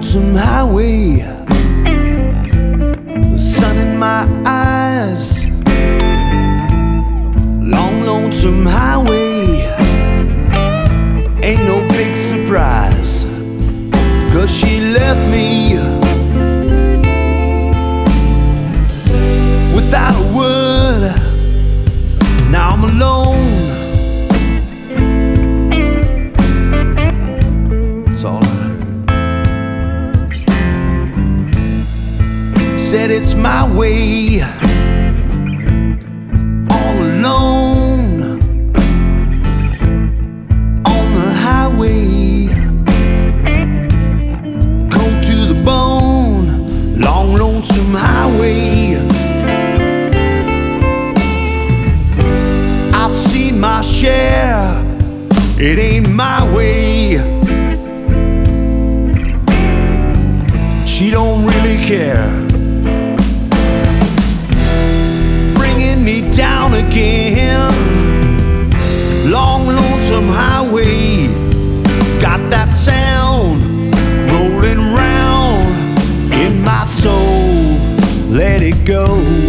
lonesome highway, the sun in my eyes. Long lonesome highway, ain't no big surprise, 'cause she left me without a word. Now I'm alone. That's all I heard. Said it's my way, all alone on the highway, cold to the bone, long lonesome highway. I've seen my share, it ain't my way. She don't really care, bringing me down again. Long lonesome highway, got that sound rolling round in my soul. Let it go.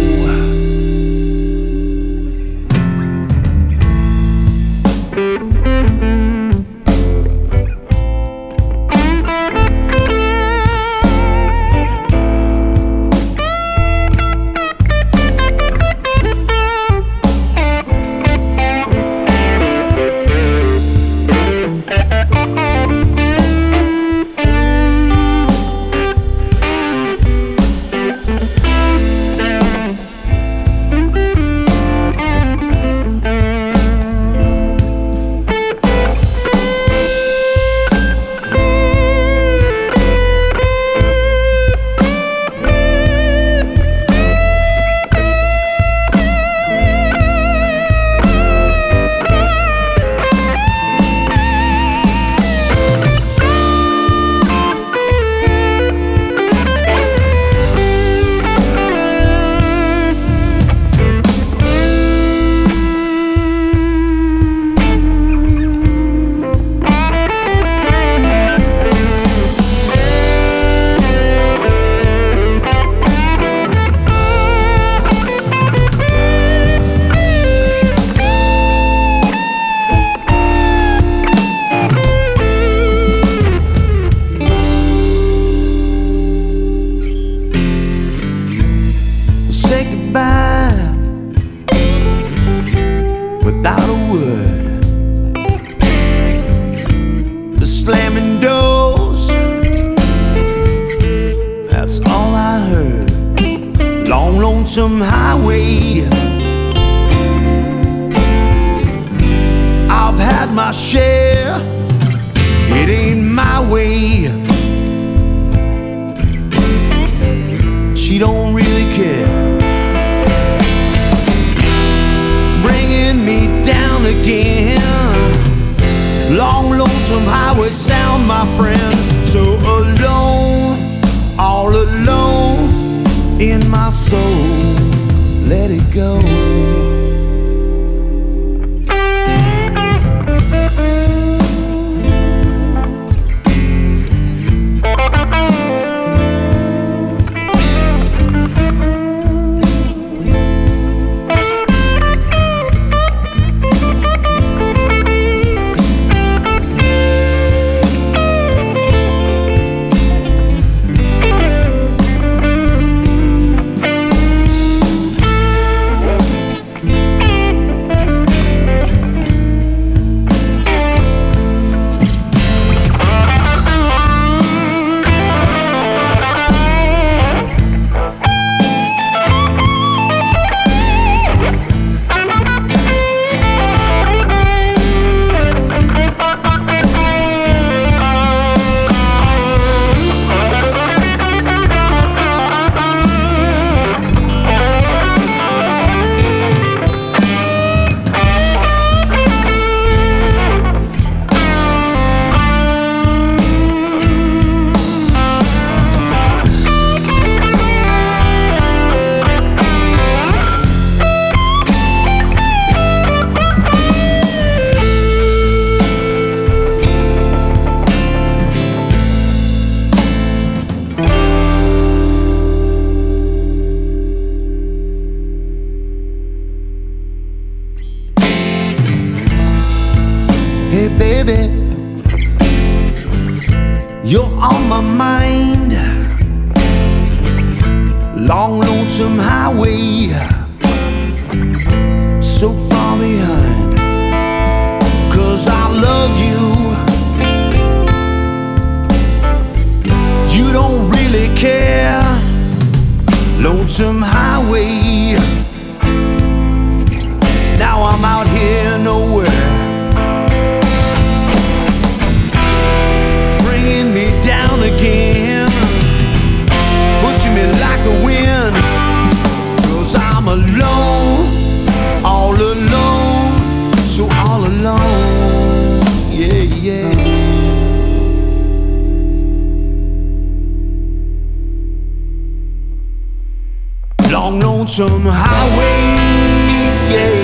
Say goodbye without a word. The slamming doors, that's all I heard. Long lonesome highway, I've had my share, it ain't my way. She don't really care, bringing me down again. Long lonesome highway sound, my friend. So alone, all alone in my soul. Let it go. Hey baby, you're on my mind. Long lonesome highway, so far behind. 'Cause I love you. You don't really care. Lonesome highway. Now I'm out here nowhere, bringing me down again, pushing me like the wind. 'Cause I'm alone, all alone, so all alone, yeah, yeah. Long lonesome highway, yeah.